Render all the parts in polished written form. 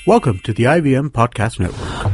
Welcome to the IVM Podcast Network.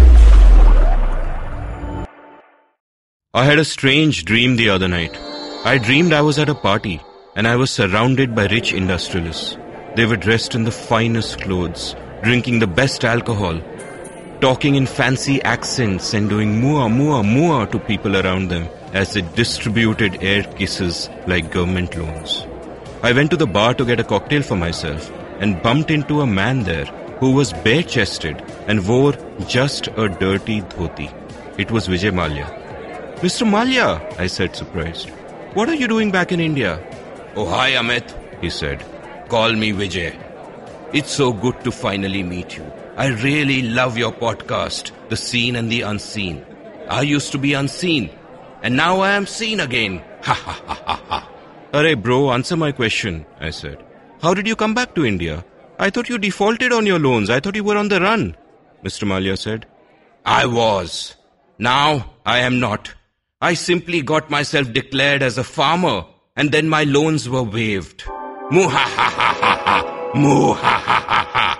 I had a strange dream the other night. I dreamed I was at a party and I was surrounded by rich industrialists. They were dressed in the finest clothes, drinking the best alcohol, talking in fancy accents and doing mua mua mua to people around them as they distributed air kisses like government loans. I went to the bar to get a cocktail for myself and bumped into a man there who was bare-chested and wore just a dirty dhoti. It was Vijay Mallya. "Mr. Mallya," I said, surprised. "What are you doing back in India?" "Oh, hi, Amit," he said. "Call me Vijay. It's so good to finally meet you. I really love your podcast, The Seen and the Unseen. I used to be unseen, and now I am seen again. Ha ha ha ha ha." "Arey bro, answer my question," I said. "How did you come back to India? I thought you defaulted on your loans. I thought you were on the run." Mr. Mallya said, "I was. Now I am not. I simply got myself declared as a farmer, and then my loans were waived. Moo ha ha ha ha ha. Moo ha ha ha ha."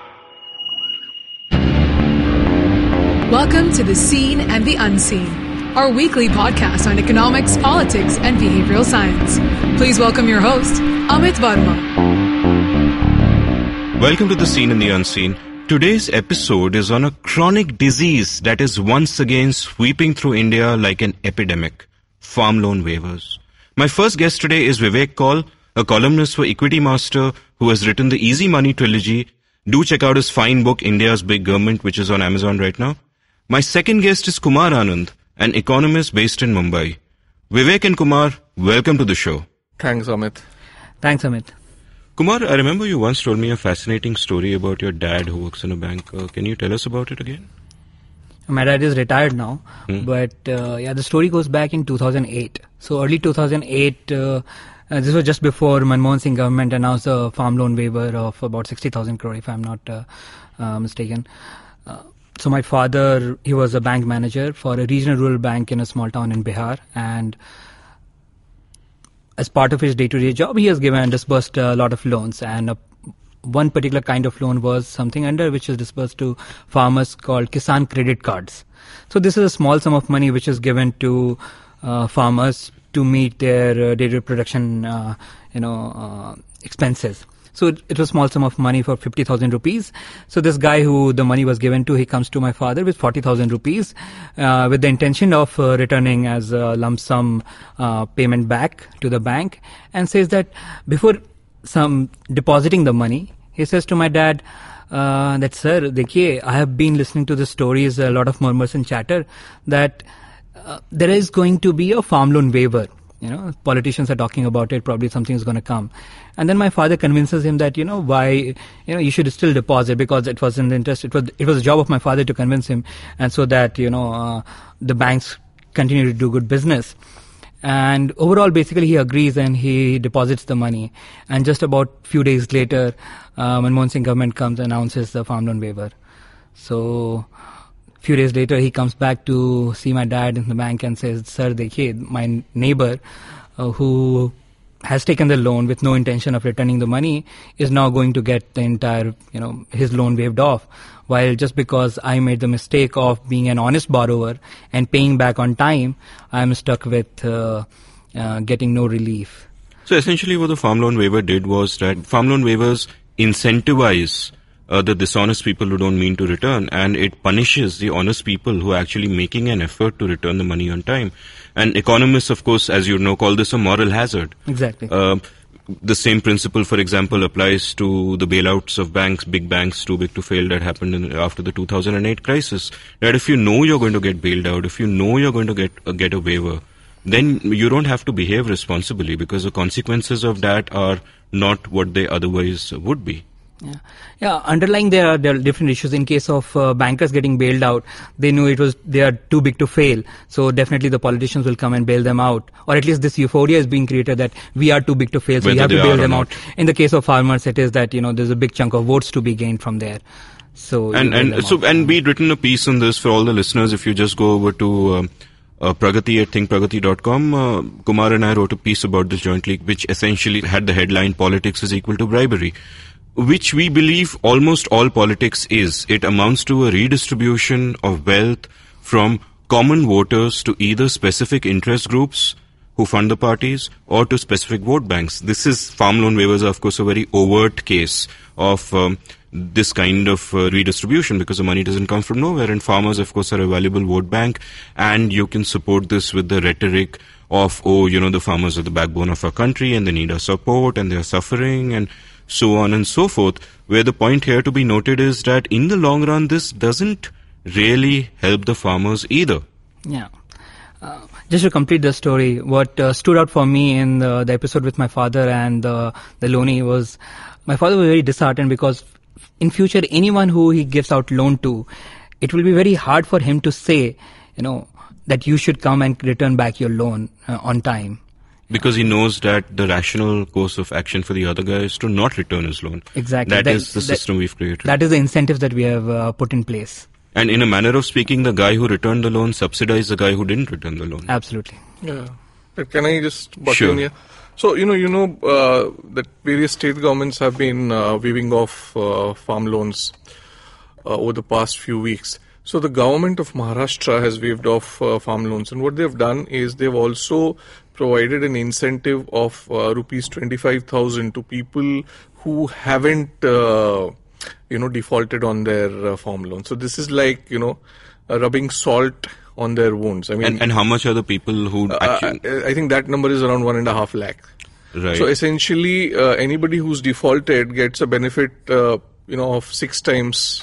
Welcome to The Seen and the Unseen, our weekly podcast on economics, politics, and behavioral science. Please welcome your host, Amit Varma. Welcome to The Seen and the Unseen. Today's episode is on a chronic disease that is once again sweeping through India like an epidemic: farm loan waivers. My first guest today is Vivek Kaul, a columnist for Equity Master who has written the Easy Money trilogy. Do check out his fine book, India's Big Government, which is on Amazon right now. My second guest is Kumar Anand, an economist based in Mumbai. Vivek and Kumar, welcome to the show. Thanks, Amit. Thanks, Amit. Kumar, I remember you once told me a fascinating story about your dad who works in a bank. Can you tell us about it again? My dad is retired now, but the story goes back in 2008. So early 2008, this was just before Manmohan Singh government announced a farm loan waiver of about 60,000 crore, if I'm not mistaken. So my father, he was a bank manager for a regional rural bank in a small town in Bihar, and as part of his day-to-day job, he has disbursed a lot of loans, and one particular kind of loan was something under which is disbursed to farmers called Kisan Credit Cards. So this is a small sum of money which is given to farmers to meet their day-to-day production, expenses. So it was a small sum of money for 50,000 rupees. So this guy who the money was given to, he comes to my father with 40,000 rupees with the intention of returning as a lump sum payment back to the bank, and says that before depositing the money, he says to my dad that, "Sir, dekhiye, I have been listening to the stories, a lot of murmurs and chatter that there is going to be a farm loan waiver. Politicians are talking about it, probably something is going to come." And then my father convinces him that, why, you should still deposit, because it was in the interest, it was the job of my father to convince him, and so that, the banks continue to do good business. And overall, basically, he agrees and he deposits the money. And just about few days later, Manmohan Singh government comes and announces the farm loan waiver. So few days later, he comes back to see my dad in the bank and says, "Sir, dekhiye, my neighbor who has taken the loan with no intention of returning the money is now going to get the entire, his loan waived off. While just because I made the mistake of being an honest borrower and paying back on time, I'm stuck with getting no relief." So essentially what the farm loan waiver did was that farm loan waivers incentivize the dishonest people who don't mean to return, and it punishes the honest people who are actually making an effort to return the money on time. And economists, of course, as you know, call this a moral hazard. Exactly. The same principle, for example, applies to the bailouts of banks, big banks too big to fail, that happened after the 2008 crisis. That if you know you're going to get bailed out, if you know you're going to get a waiver, then you don't have to behave responsibly, because the consequences of that are not what they otherwise would be. Yeah. Underlying there are different issues. In case of bankers getting bailed out, they knew they are too big to fail. So definitely the politicians will come and bail them out, or at least this euphoria is being created that we are too big to fail, so we have to bail them out. In the case of farmers, it is that there's a big chunk of votes to be gained from there. So and we'd written a piece on this for all the listeners. If you just go over to Pragati at thinkpragati.com, Kumar and I wrote a piece about this jointly, which essentially had the headline "Politics is equal to bribery." which we believe almost all politics is. It amounts to a redistribution of wealth from common voters to either specific interest groups who fund the parties or to specific vote banks. This is farm loan waivers are, of course, a very overt case of this kind of redistribution, because the money doesn't come from nowhere, and farmers, of course, are a valuable vote bank, and you can support this with the rhetoric of, the farmers are the backbone of our country and they need our support and they're suffering and so on and so forth, where the point here to be noted is that in the long run, this doesn't really help the farmers either. Yeah. Just to complete the story, what stood out for me in the episode with my father and the loanee was, my father was very disheartened because in future, anyone who he gives out loan to, it will be very hard for him to say, that you should come and return back your loan on time. Because he knows that the rational course of action for the other guy is to not return his loan. Exactly. That is the system we've created. That is the incentive that we have put in place. And in a manner of speaking, the guy who returned the loan subsidized the guy who didn't return the loan. Absolutely. Yeah. But can I just butt Sure. in here? So, that various state governments have been waiving off farm loans over the past few weeks. So the government of Maharashtra has waived off farm loans. And what they've done is they've also provided an incentive of rupees 25,000 to people who haven't, defaulted on their farm loan. So this is like, rubbing salt on their wounds. I mean, And how much are the people who actually... I think that number is around 1.5 lakh. Right. So essentially, anybody who's defaulted gets a benefit, of 6 times,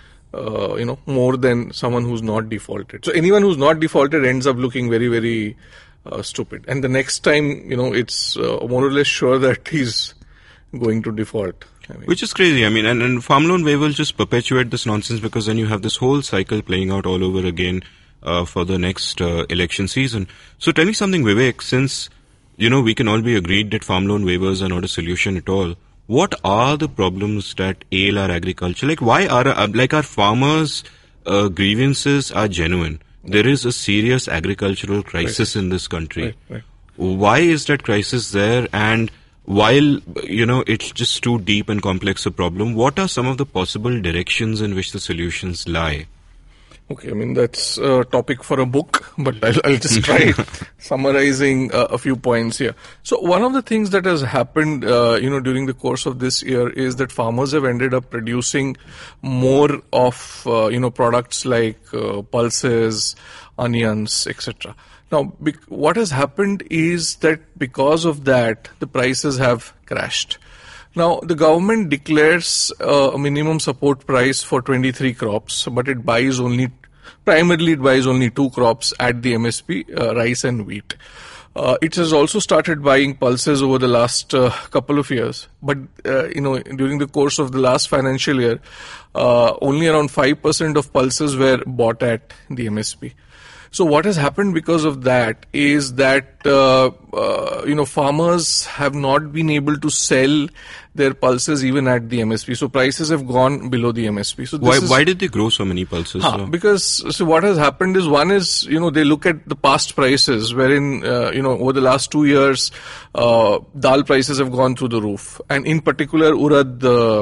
more than someone who's not defaulted. So anyone who's not defaulted ends up looking very, very stupid. And the next time, it's more or less sure that he's going to default. Which is crazy. I mean, and farm loan waivers just perpetuate this nonsense, because then you have this whole cycle playing out all over again for the next election season. So tell me something, Vivek, since, we can all be agreed that farm loan waivers are not a solution at all. What are the problems that ail our agriculture? Like, why are our farmers' grievances are genuine? There is a serious agricultural crisis in this country. Right. Why is that crisis there? And while, it's just too deep and complex a problem, what are some of the possible directions in which the solutions lie? Okay, I mean, that's a topic for a book, but I'll just try summarizing a few points here. So one of the things that has happened, during the course of this year is that farmers have ended up producing more of, products like pulses, onions, etc. Now, what has happened is that because of that, the prices have crashed. Now, the government declares a minimum support price for 23 crops, but it primarily buys only 2 crops at the MSP, rice and wheat. It has also started buying pulses over the last couple of years, but, during the course of the last financial year, only around 5% of pulses were bought at the MSP. So what has happened because of that is that, farmers have not been able to sell their pulses even at the MSP. So prices have gone below the MSP. So Why did they grow so many pulses? Because what has happened is, one is, they look at the past prices wherein, over the last 2 years, dal prices have gone through the roof. And in particular, urad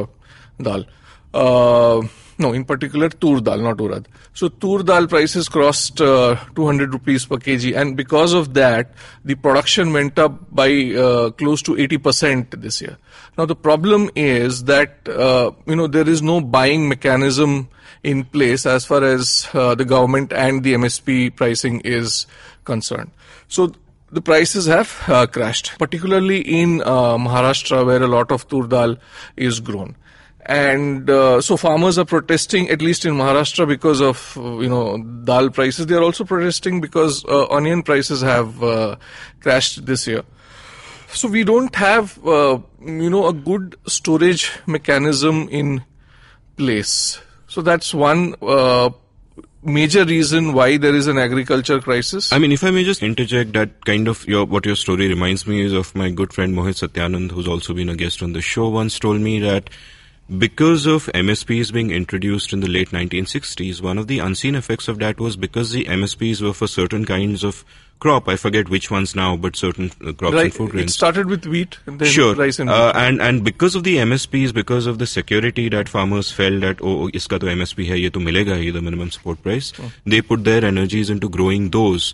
dal. In particular, tur dal, not urad. So tur dal prices crossed 200 rupees per kg, and because of that, the production went up by close to 80% this year. Now the problem is that there is no buying mechanism in place as far as the government and the MSP pricing is concerned. So the prices have crashed, particularly in Maharashtra, where a lot of tur dal is grown. And so farmers are protesting, at least in Maharashtra, because of, dal prices. They are also protesting because onion prices have crashed this year. So we don't have, a good storage mechanism in place. So that's one major reason why there is an agriculture crisis. I mean, if I may just interject, that kind of what your story reminds me is of my good friend Mohit Satyanand, who's also been a guest on the show, once told me that because of MSPs being introduced in the late 1960s, one of the unseen effects of that was because the MSPs were for certain kinds of crop. I forget which ones now, but certain crops and food grains. It started with wheat and then Sure. rice and wheat. And because of the MSPs, because of the security that farmers felt that, iska to MSP hai, ye to milega hai, the minimum support price, they put their energies into growing those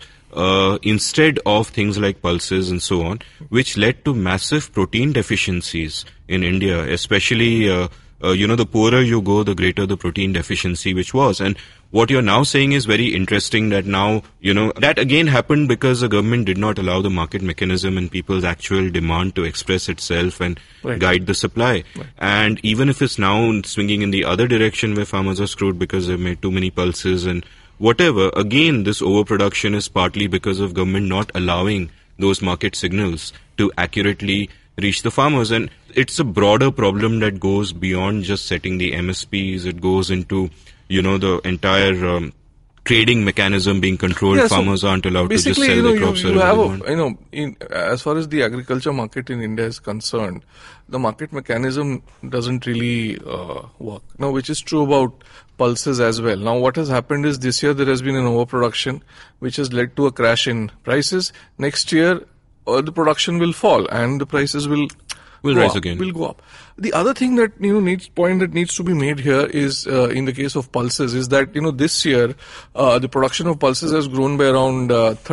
instead of things like pulses and so on, which led to massive protein deficiencies in India, especially the poorer you go, the greater the protein deficiency which was. And what you're now saying is very interesting, that now, that again happened because the government did not allow the market mechanism and people's actual demand to express itself and guide the supply. Right. And even if it's now swinging in the other direction where farmers are screwed because they've made too many pulses and whatever, again, this overproduction is partly because of government not allowing those market signals to accurately reach the farmers. And it's a broader problem that goes beyond just setting the MSPs. It goes into, the entire trading mechanism being controlled. Yeah, farmers aren't allowed to just sell their crops wherever they want. As far as the agriculture market in India is concerned, the market mechanism doesn't really work. Now, which is true about pulses as well. Now, what has happened is this year there has been an overproduction, which has led to a crash in prices. Next year, the production will fall and the prices will rise again. Will go up. The other thing that needs to be made here is in the case of pulses is that this year the production of pulses has grown by around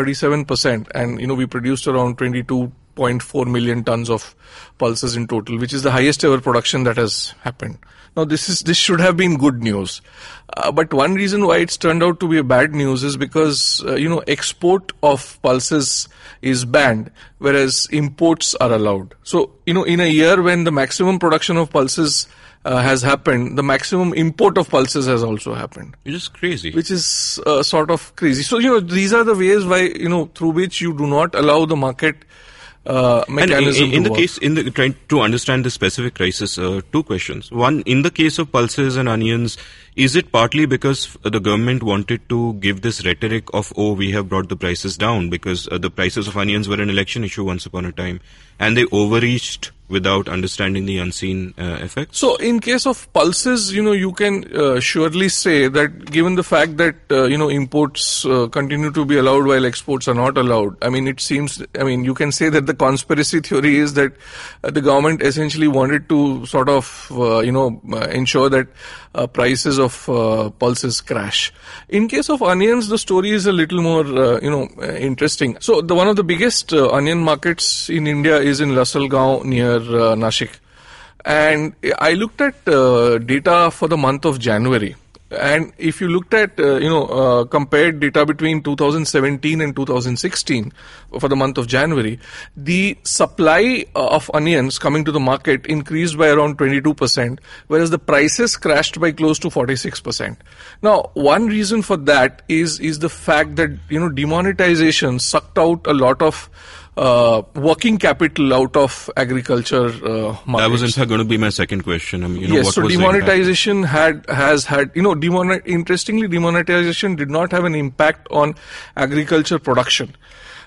37%, and we produced around 22.4 million tons of pulses in total, which is the highest ever production that has happened. Now this should have been good news, but one reason why it's turned out to be a bad news is because export of pulses is banned, whereas imports are allowed. So in a year when the maximum production of pulses has happened, the maximum import of pulses has also happened. It's just crazy. Which is sort of crazy. So these are the ways why through which you do not allow the market mechanism and in the case, trying to understand the specific crisis, two questions. One, in the case of pulses and onions, is it partly because the government wanted to give this rhetoric of, we have brought the prices down, because the prices of onions were an election issue once upon a time, and they overreached without understanding the unseen effects? So in case of pulses, you can surely say that given the fact that, imports continue to be allowed while exports are not allowed, you can say that the conspiracy theory is that the government essentially wanted to sort of, ensure that prices of pulses crash. In case of onions, the story is a little more, interesting. So one of the biggest onion markets in India is in Lasalgaon near Nashik. And I looked at data for the month of January. And if you looked at, compared data between 2017 and 2016 for the month of January, the supply of onions coming to the market increased by around 22%, whereas the prices crashed by close to 46%. Now, one reason for that is the fact that, demonetization sucked out a lot of working capital out of agriculture markets. That was in fact going to be my second question. Yes, so demonetization has had, interestingly, demonetization did not have an impact on agriculture production.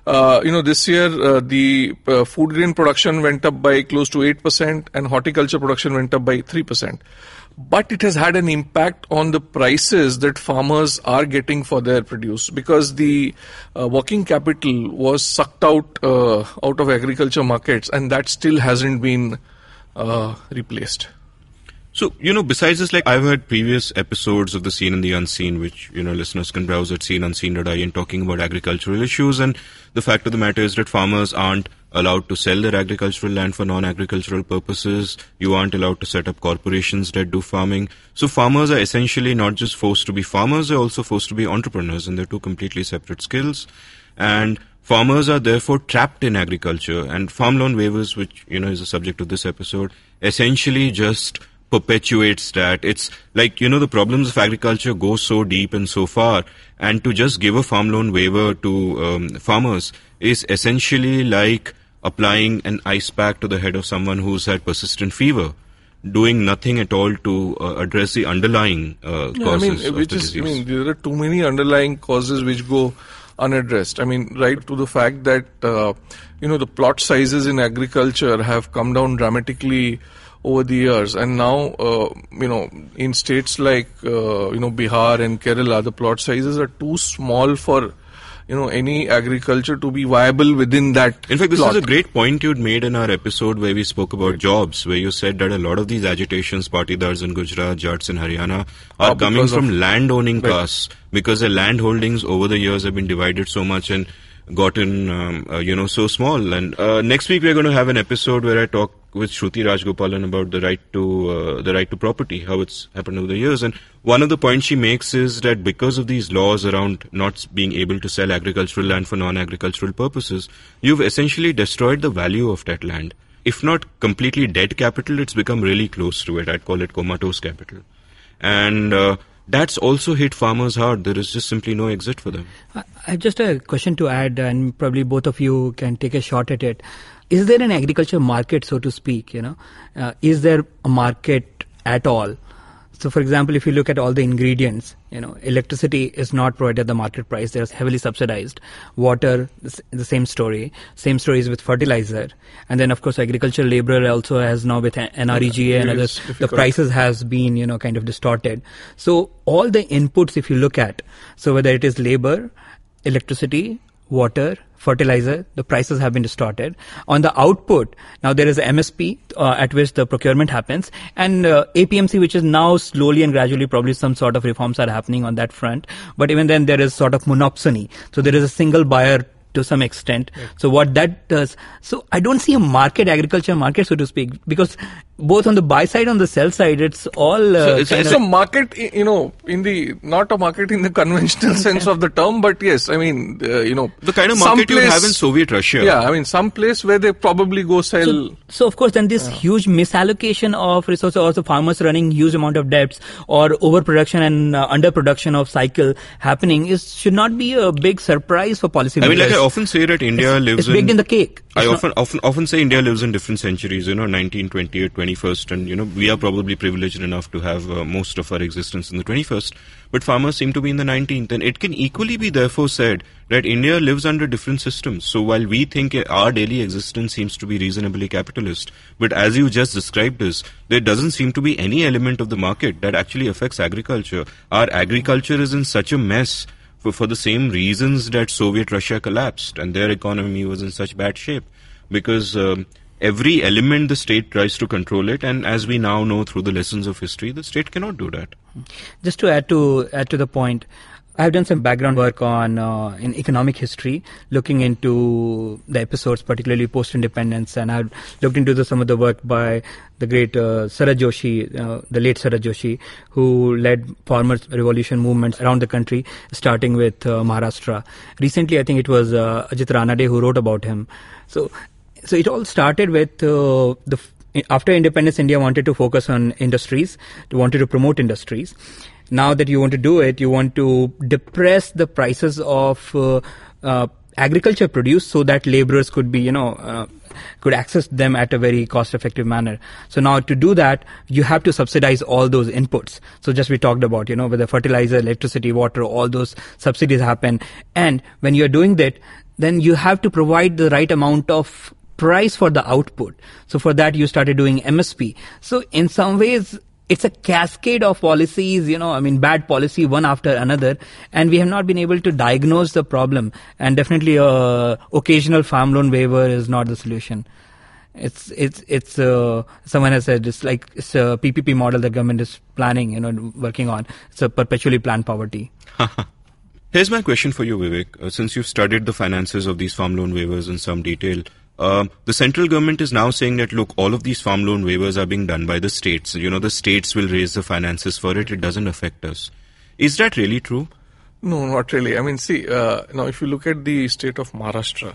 This year, the food grain production went up by close to 8% and horticulture production went up by 3%. But it has had an impact on the prices that farmers are getting for their produce, because the working capital was sucked out of agriculture markets, and that still hasn't been replaced. So, besides this, I've heard previous episodes of The Seen and the Unseen, which, listeners can browse at seenunseen.in, talking about agricultural issues. And the fact of the matter is that farmers aren't allowed to sell their agricultural land for non-agricultural purposes. You aren't allowed to set up corporations that do farming. So farmers are essentially not just forced to be farmers, they're also forced to be entrepreneurs, and they're two completely separate skills. And farmers are therefore trapped in agriculture. And farm loan waivers, which, is the subject of this episode, essentially just perpetuates that. It's like, the problems of agriculture go so deep and so far, and to just give a farm loan waiver to farmers is essentially like applying an ice pack to the head of someone who's had persistent fever, doing nothing at all to address the underlying causes of the disease. There are too many underlying causes which go unaddressed. Right to the fact that, the plot sizes in agriculture have come down dramatically over the years, and now in states like Bihar and Kerala, the plot sizes are too small for any agriculture to be viable within that. In fact, this plot. is a great point you'd made in our episode where we spoke about jobs, where you said that a lot of these agitations, Patidars in Gujarat, Jats in Haryana, are coming from land-owning castes, because the land holdings over the years have been divided so much and gotten, so small. And next week we're going to have an episode where I talk with Shruti Rajgopalan about the right to property, how it's happened over the years. And one of the points she makes is that because of these laws around not being able to sell agricultural land for non-agricultural purposes, you've essentially destroyed the value of that land. If not completely dead capital, it's become really close to it. I'd call it comatose capital. And that's also hit farmers hard. There is just simply no exit for them. I have just a question to add, and probably both of you can take a shot at it. Is there an agriculture market, so to speak? Is there a market at all? So, for example, if you look at all the ingredients, electricity is not provided at the market price. They're heavily subsidized. Water, the same story. Same story is with fertilizer. And then, of course, agricultural labor also has now with NREGA and others, the prices has been, kind of distorted. So, all the inputs, if you look at, so whether it is labor, electricity, water, fertilizer, the prices have been distorted. On the output, now there is a MSP at which the procurement happens, and APMC, which is now slowly and gradually probably some sort of reforms are happening on that front. But even then there is sort of monopsony. So there is a single buyer to some extent. Yeah. So what that does, so I don't see a agriculture market, so to speak, because both on the buy side, on the sell side, it's all... it's a market, not a market in the conventional sense of the term, but yes, I mean, the kind of market you have in Soviet Russia. Yeah, I mean, some place where they probably go sell... So of course, then this huge misallocation of resources, also farmers running huge amount of debts, or overproduction and underproduction of cycle happening should not be a big surprise for policymakers. I mean, like I often say that India lives it's baked in the cake. I often say India lives in different centuries, 19th, 20th, 21st, and we are probably privileged enough to have most of our existence in the 21st, but farmers seem to be in the 19th, and it can equally be therefore said that India lives under different systems. So while we think our daily existence seems to be reasonably capitalist, but as you just described this, there doesn't seem to be any element of the market that actually affects agriculture. Our agriculture is in such a mess for the same reasons that Soviet Russia collapsed and their economy was in such bad shape, because every element the state tries to control it, and as we now know through the lessons of history, the state cannot do that. Just to add to the point, I have done some background work on in economic history, looking into the episodes, particularly post-independence, and I've looked into some of the work by the great Sarad Joshi, the late Sarad Joshi, who led farmers' revolution movements around the country, starting with Maharashtra. Recently, I think it was Ajit Ranade who wrote about him. So it all started with after independence, India wanted to focus on industries, wanted to promote industries. Now that you want to do it, you want to depress the prices of agriculture produce so that laborers could be, could access them at a very cost-effective manner. So now to do that, you have to subsidize all those inputs. So just we talked about, whether fertilizer, electricity, water, all those subsidies happen. And when you're doing that, then you have to provide the right amount of price for the output. So for that, you started doing MSP. So in some ways, it's a cascade of policies, bad policy one after another, and we have not been able to diagnose the problem. And definitely, occasional farm loan waiver is not the solution. It's someone has said it's a PPP model the government is planning, working on. It's a perpetually planned poverty. Here's my question for you, Vivek. Since you've studied the finances of these farm loan waivers in some detail, the central government is now saying that, look, all of these farm loan waivers are being done by the states. The states will raise the finances for it. It doesn't affect us. Is that really true? No, not really. I mean, see, now if you look at the state of Maharashtra,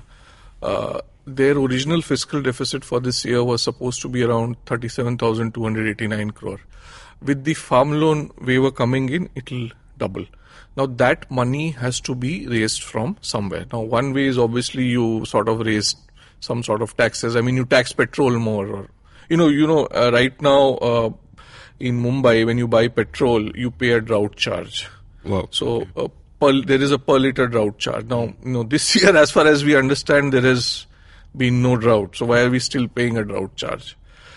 their original fiscal deficit for this year was supposed to be around 37,289 crore. With the farm loan waiver coming in, it'll double. Now that money has to be raised from somewhere. Now one way is obviously you sort of raise some sort of taxes. I mean, you tax petrol more, or right now in Mumbai, when you buy petrol, you pay a drought charge. Wow. So there is a per liter drought charge. Now, this year, as far as we understand, there has been no drought. So why are we still paying a drought charge?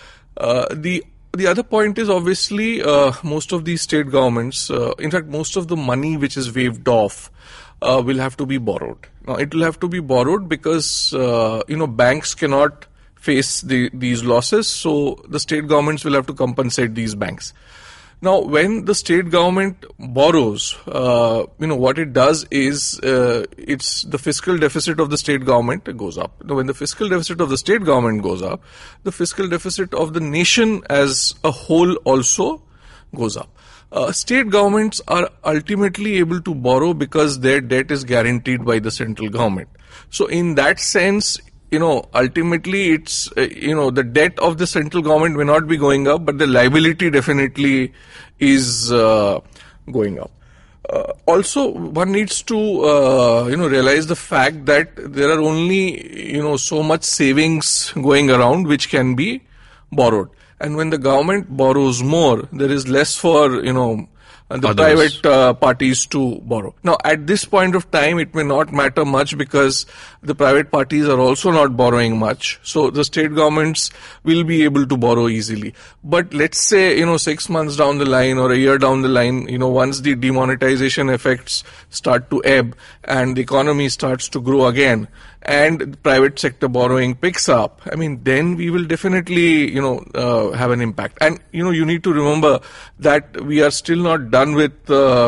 The other point is obviously most of these state governments, in fact, most of the money which is waived off will have to be borrowed. Now, it will have to be borrowed because, banks cannot face these losses, so the state governments will have to compensate these banks. Now, when the state government borrows, what it does is it's the fiscal deficit of the state government goes up. Now, when the fiscal deficit of the state government goes up, the fiscal deficit of the nation as a whole also goes up. State governments are ultimately able to borrow because their debt is guaranteed by the central government. So, in that sense, ultimately it's, the debt of the central government may not be going up, but the liability definitely is going up. Also, one needs to, realize the fact that there are only, so much savings going around which can be borrowed. And when the government borrows more, there is less for, the Others. private parties to borrow. Now, at this point of time, it may not matter much because the private parties are also not borrowing much. So the state governments will be able to borrow easily. But let's say, 6 months down the line or a year down the line, once the demonetization effects start to ebb and the economy starts to grow again and the private sector borrowing picks up, then we will definitely, have an impact. And, you need to remember that we are still not done with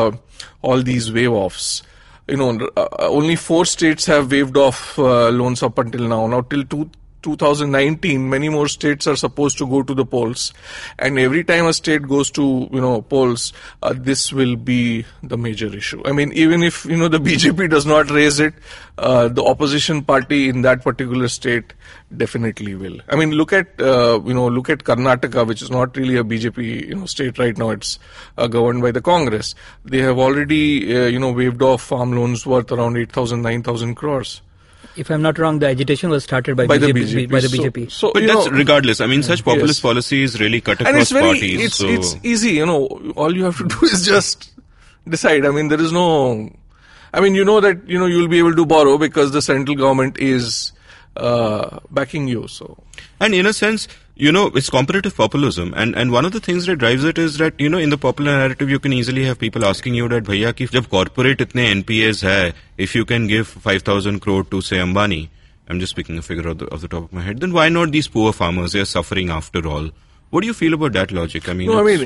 all these waive-offs. Only 4 states have waived off loans up until now. Now, till 2019, many more states are supposed to go to the polls. And every time a state goes to, polls, this will be the major issue. Even if, the BJP does not raise it, the opposition party in that particular state definitely will. Look at Karnataka, which is not really a BJP, state right now. It's governed by the Congress. They have already, waived off farm loans worth around 8,000, 9,000 crores. If I'm not wrong, the agitation was started by the BJP. By the BJP. So, But that's regardless. Such populist policies really cut across parties. It's easy, all you have to do is just decide. There is no, that, you'll be able to borrow because the central government is backing you. So, and in a sense, it's comparative populism. And one of the things that drives it is that, in the popular narrative, you can easily have people asking you that, bhaiya, ki jab corporate itne NPAs hai, if you can give 5,000 crore to, say, Ambani, I'm just picking a figure off the top of my head, then why not these poor farmers? They are suffering after all. What do you feel about that logic? The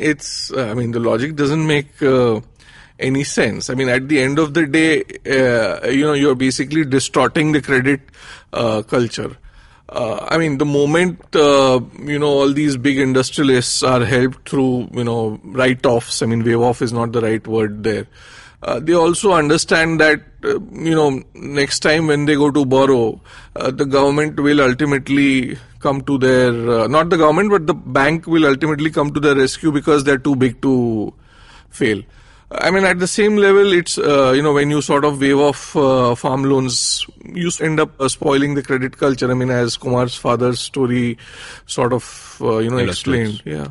logic doesn't make any sense. At the end of the day, you're basically distorting the credit culture. The moment, all these big industrialists are helped through, write-offs, waive-off is not the right word there. They also understand that, next time when they go to borrow, the government will ultimately come to their, not the government, but the bank will ultimately come to their rescue because they're too big to fail. At the same level, it's, when you sort of waive off farm loans, you end up spoiling the credit culture. As Kumar's father's story sort of, explained. Yeah.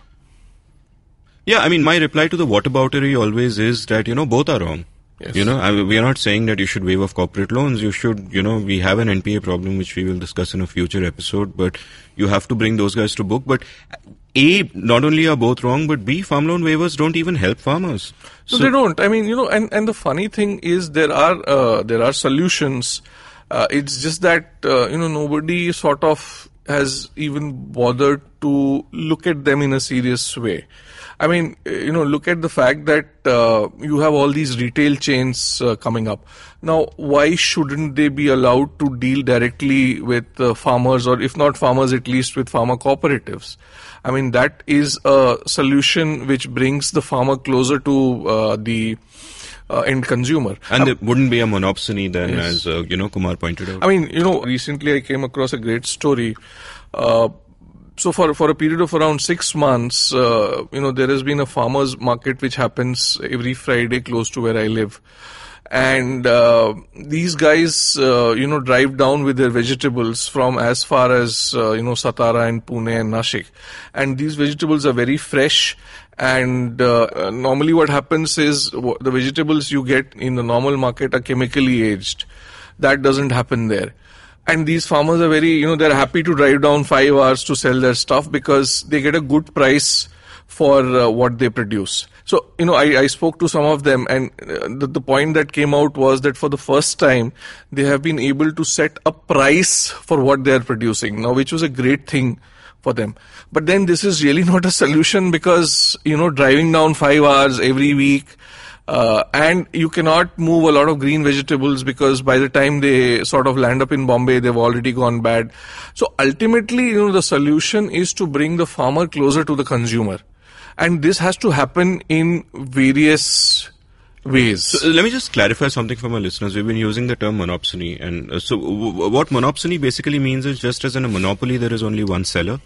Yeah, my reply to the whataboutery always is that, both are wrong. Yes. We are not saying that you should waive off corporate loans. You should, we have an NPA problem which we will discuss in a future episode, but you have to bring those guys to book. But A, not only are both wrong, but B, farm loan waivers don't even help farmers. So they don't. And the funny thing is there are solutions. It's just that, nobody sort of has even bothered to look at them in a serious way. Look at the fact that you have all these retail chains coming up. Now, why shouldn't they be allowed to deal directly with farmers, or if not farmers, at least with farmer cooperatives? That is a solution which brings the farmer closer to the end consumer. And there wouldn't be a monopsony then, Yes. as, Kumar pointed out. Recently I came across a great story. So for a period of around 6 months, there has been a farmers market which happens every Friday close to where I live. And these guys, drive down with their vegetables from as far as, Satara and Pune and Nashik. And these vegetables are very fresh. And normally what happens is the vegetables you get in the normal market are chemically aged. That doesn't happen there. And these farmers are very, they're happy to drive down 5 hours to sell their stuff because they get a good price for what they produce. So, I spoke to some of them, and the point that came out was that for the first time, they have been able to set a price for what they are producing now, which was a great thing for them. But then this is really not a solution because, driving down 5 hours every week, and you cannot move a lot of green vegetables because by the time they sort of land up in Bombay, they've already gone bad. So ultimately, the solution is to bring the farmer closer to the consumer. And this has to happen in various ways. So let me just clarify something for my listeners. We've been using the term monopsony. And so what monopsony basically means is just as in a monopoly, there is only one seller.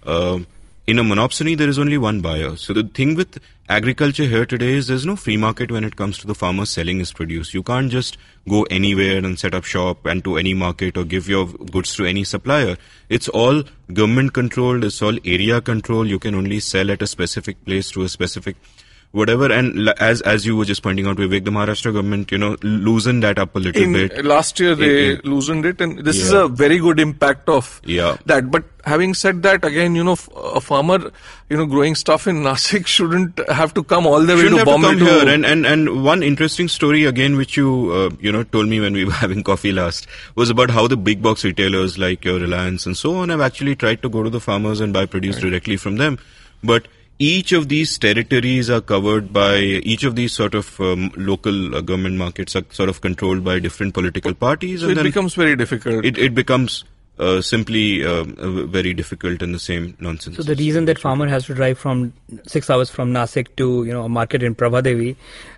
In a monopsony, there is only one buyer. So the thing with agriculture here today is there's no free market when it comes to the farmer selling his produce. You can't just go anywhere and set up shop and to any market or give your goods to any supplier. It's all government controlled. It's all area controlled. You can only sell at a specific place to a specific whatever. And as you were just pointing out, Vivek, the Maharashtra government, loosened that up a little bit. Last year they loosened it, and this is a very good impact of that. But having said that, again, a farmer, growing stuff in Nashik shouldn't have to come all the way to Bombay to come here. And one interesting story again, which you told me when we were having coffee last, was about how the big box retailers like your Reliance and so on have actually tried to go to the farmers and buy produce directly from them. But each of these territories are covered by, each of these sort of local government markets are sort of controlled by different political parties. So it becomes very difficult. It becomes simply very difficult and the same nonsense. So the reason that farmer has to drive from 6 hours from Nashik to a market in Prabhadevi,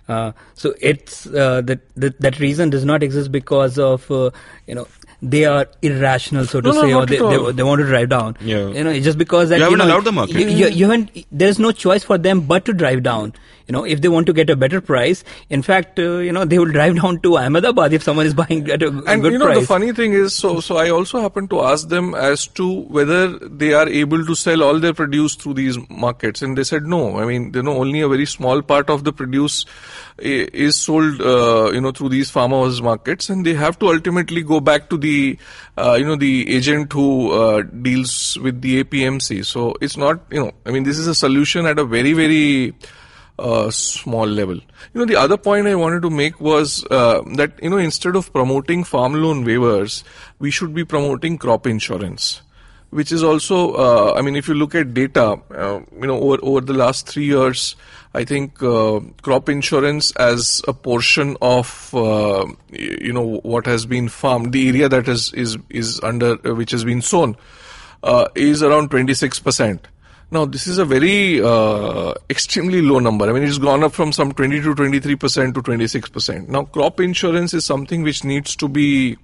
so it's that reason does not exist because of they are irrational, so to say, or they want to drive down. Yeah. It's just because that you haven't allowed the market. You haven't. There's no choice for them but to drive down. If they want to get a better price, in fact, they will drive down to Ahmedabad if someone is buying at a good price. The funny thing is, so I also happened to ask them as to whether they are able to sell all their produce through these markets, and they said no. I mean, only a very small part of the produce is sold, through these farmers' markets, and they have to ultimately go back to the agent who deals with the APMC. So it's not, this is a solution at a very, very small level. The other point I wanted to make was that, instead of promoting farm loan waivers, we should be promoting crop insurance, which is also, if you look at data, over the last 3 years, I think crop insurance as a portion of what has been farmed, the area that is under which has been sown, is around 26%. Now this is a very extremely low number. It's gone up from some 20 to 23% to 26%. Now crop insurance is something which needs to be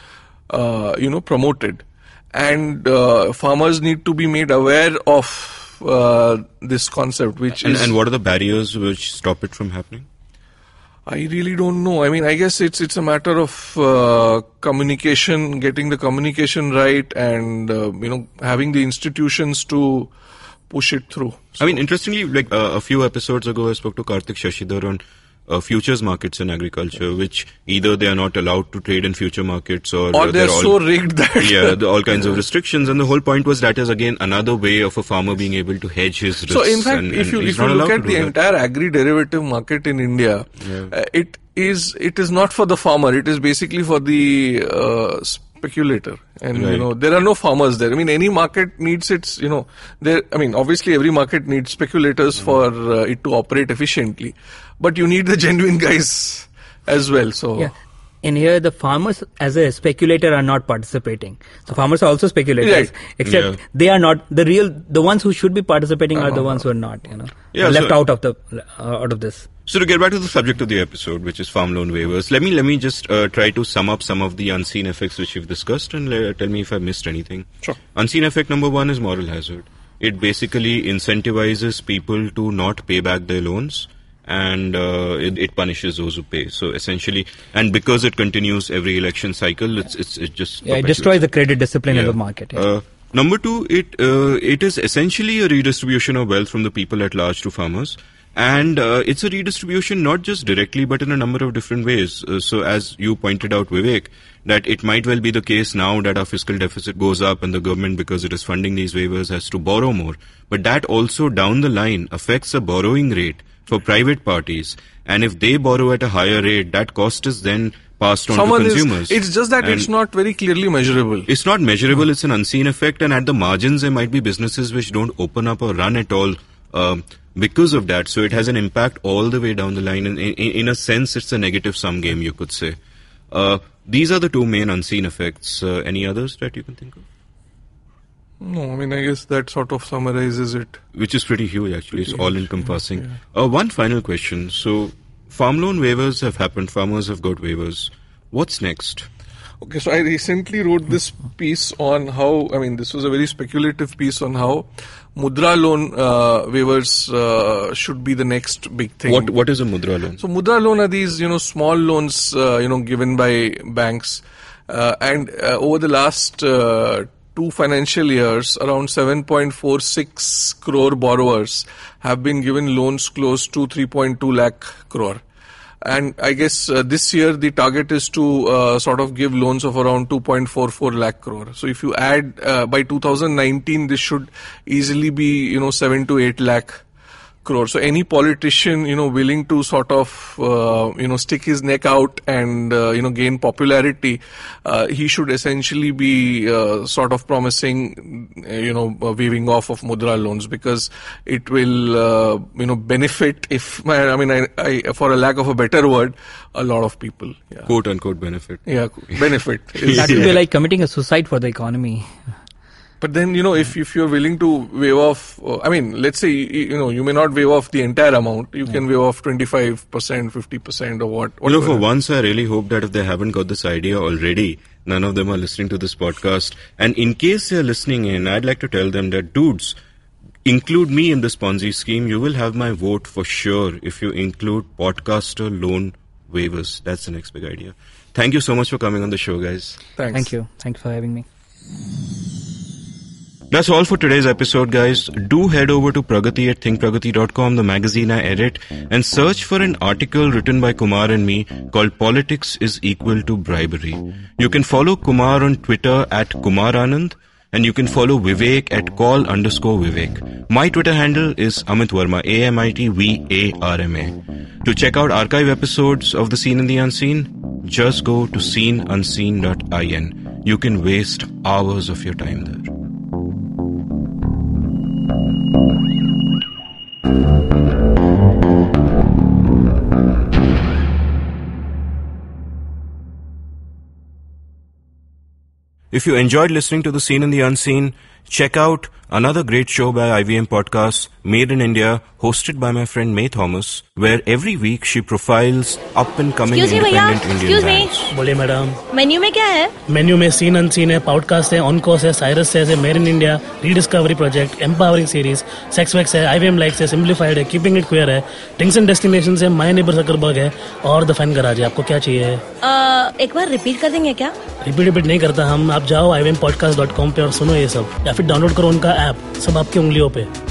promoted, and farmers need to be made aware of this concept, and what are the barriers which stop it from happening? I really don't know. I guess it's a matter of communication, getting the communication right, and having the institutions to push it through. So, interestingly, like a few episodes ago, I spoke to Karthik Shashidhar on futures markets in agriculture, which either they are not allowed to trade in future markets or they're so rigged that all kinds of restrictions. And the whole point was that is again another way of a farmer being able to hedge his risks. So in fact, if you look at the entire agri-derivative market in India, it is not for the farmer. It is basically for the speculator, and there are no farmers there. Any market needs its obviously every market needs speculators for it to operate efficiently, but you need the genuine guys as well. So and here the farmers as a speculator are not participating. So farmers are also speculators, except they are not the ones who should be participating are the ones who are not, left out of this. So to get back to the subject of the episode, which is farm loan waivers, let me just try to sum up some of the unseen effects which we've discussed, and tell me if I missed anything. Sure. Unseen effect number 1 is moral hazard. It basically incentivizes people to not pay back their loans, and it punishes those who pay. So essentially, and because it continues every election cycle, it just it destroys the credit discipline of the market. Number 2, it is essentially a redistribution of wealth from the people at large to farmers. And it's a redistribution not just directly but in a number of different ways. So as you pointed out, Vivek, that it might well be the case now that our fiscal deficit goes up and the government, because it is funding these waivers, has to borrow more. But that also down the line affects the borrowing rate for private parties. And if they borrow at a higher rate, that cost is then passed on to consumers. It's just that it's not very clearly measurable. It's not measurable, it's an unseen effect, and at the margins there might be businesses which don't open up or run at all because of that. So it has an impact all the way down the line. And in a sense, it's a negative sum game, you could say. These are the two main unseen effects. Any others that you can think of? No, I mean, I guess that sort of summarizes it. Which is pretty huge, actually. It's all-encompassing. Yeah. One final question. So, farm loan waivers have happened. Farmers have got waivers. What's next? Okay, so I recently wrote this piece on how, I mean, this was a very speculative piece on how Mudra loan waivers should be the next big thing. What is a Mudra loan? So Mudra loan are these, small loans, given by banks. And over the last 2 financial years, around 7.46 crore borrowers have been given loans close to 3.2 lakh crore. And I guess this year the target is to sort of give loans of around 2.44 lakh crore. So if you add by 2019, this should easily be 7 to 8 lakh crore. So any politician willing to sort of stick his neck out and gain popularity, he should essentially be sort of promising waiving off of Mudra loans, because it will benefit, if I for a lack of a better word, a lot of people. Yeah. Quote unquote benefit. Yeah, benefit. That would be like committing a suicide for the economy. But then, if you're willing to waive off, let's say, you may not waive off the entire amount. You can waive off 25%, 50% or what. For once, I really hope that if they haven't got this idea already, none of them are listening to this podcast. And in case they're listening in, I'd like to tell them that, dudes, include me in this Ponzi scheme. You will have my vote for sure if you include podcaster loan waivers. That's the next big idea. Thank you so much for coming on the show, guys. Thanks. Thank you. Thanks for having me. That's all for today's episode, guys. Do head over to Pragati at thinkpragati.com, the magazine I edit, and search for an article written by Kumar and me called Politics is Equal to Bribery. You can follow Kumar on Twitter at Kumar Anand, and you can follow Vivek at call_Vivek. My Twitter handle is Amit Verma, AMITVARMA. To check out archive episodes of The Seen and the Unseen, just go to seenunseen.in. You can waste hours of your time there. If you enjoyed listening to The Seen and the Unseen, check out another great show by IVM Podcasts, Made in India, hosted by my friend May Thomas, where every week she profiles up-and-coming independent Indian bands. बोलिए madam, menu में क्या है? Menu में scene unseen है, podcast है, ऑनकोर्स है, Cyrus है, made in India, rediscovery project, empowering series, sex wax है, IVM लाइक्स है, सिंप्लीफाइड है, कीपिंग इट क्वियर है, ड्रिंक्स एंड डेस्टिनेशंस है, माय नेबर सकरबर्ग है और द फैन गराज है. आपको क्या चाहिए? एक बार रिपीट कर देंगे क्या? रिपीट नहीं करता हम. आप जाओ IVMpodcast.com पे और सुनो ये सब, या फिर डाउनलोड करो उनका ऐप, सब आपकी उंगलियों पे.